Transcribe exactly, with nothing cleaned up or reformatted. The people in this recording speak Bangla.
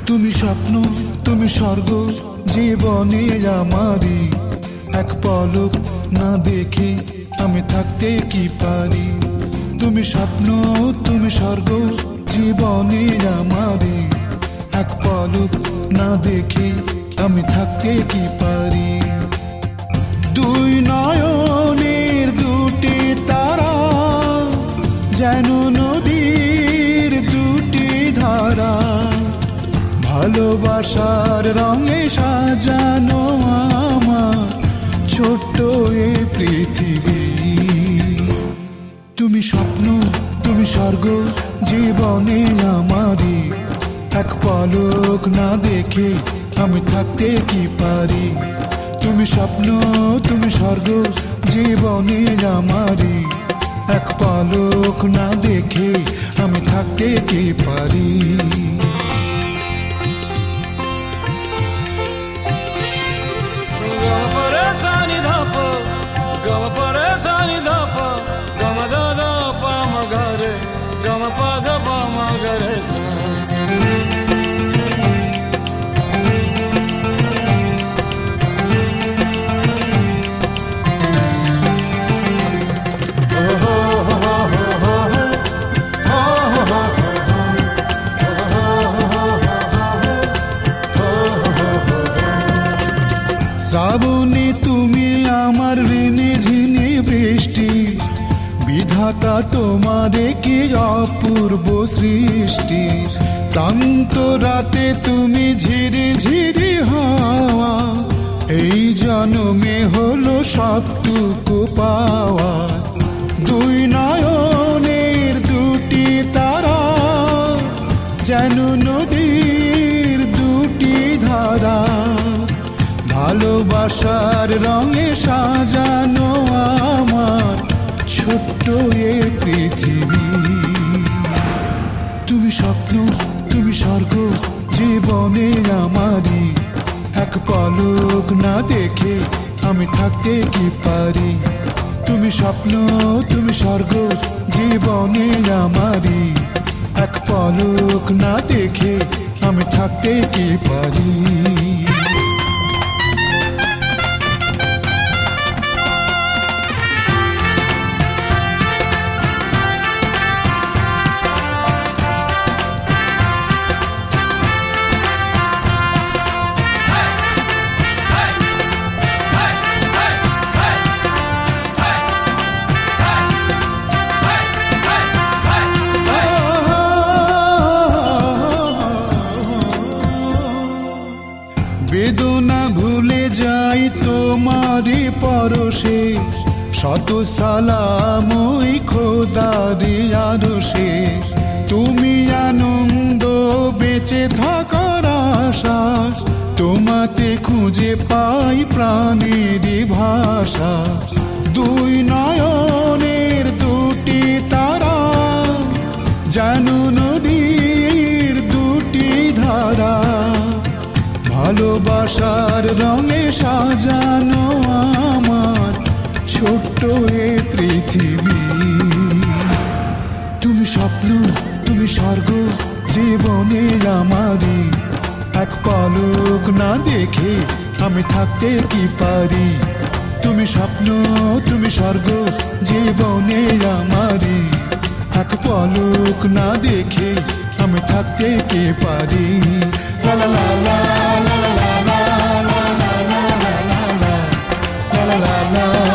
তুমি স্বপ্ন তুমি স্বর্গ জীবনে আমারি, এক পলক না দেখে আমি থাকতে কি পারি। তুমি স্বপ্ন তুমি স্বর্গ জীবনে আমারি, এক পলক না দেখে আমি থাকতে কি পারি। দুই নয়নের দুটি তারা যেন নদীর দুটি ধারা, ভালোবাসার রঙে সাজানো আমার ছোট্ট এই পৃথিবী। তুমি স্বপ্ন তুমি স্বর্গ জীবনে আমারি, এক পলক না দেখে আমি থাকতে কি পারি। তুমি স্বপ্ন তুমি স্বর্গ জীবনে আমারি, এক পলক না দেখে আমি থাকতে কি পারি। শ্রাবণে তুমি আমার ঋণে ঝিনে বৃষ্টি, বিধাতা তোমারে কি অপূর্ব সৃষ্টি। ক্লান্ত রাতে তুমি ঝিরি ঝিরি হাওয়া, এই জন্মে হলো সবটুকু পাওয়া। দুই নয়নের দুটি তারা যেন নদীর দুটি ধারা, ভালোবাসার রঙে সাজানো আমার ছোট্ট এ পৃথিবী। তুমি স্বপ্ন তুমি স্বর্গ জীবনে আমারি, এক পলক না দেখে আমি থাকতে কি পারি। তুমি স্বপ্ন তুমি স্বর্গ জীবনে আমারি, এক পলক না দেখে আমি থাকতে কি পারি। বেদনা ভুলে যাই তোমারি পরশে, শত সালাম ওই খোদারি আরশে। তুমি আনন্দ বেঁচে থাকার আশা, তোমাতে খুঁজে পাই প্রাণের ভাষা। দুই নয়নের দুটি তারা যেন নদীর দুটি ধারা, ভালোবাসার রঙে সাজানো আমার ছোট্ট এ পৃথিবী। তুমি স্বপ্ন তুমি স্বর্গ জীবনে আমারি, এক পলক না দেখে আমি থাকতে কি পারি। তুমি স্বপ্ন তুমি স্বর্গ জীবনে আমারি, এক পলক না দেখে আমি থাকতে কি পারি। লা লা লা লা লা লা লা লা লা লা লা লা লা লা লা।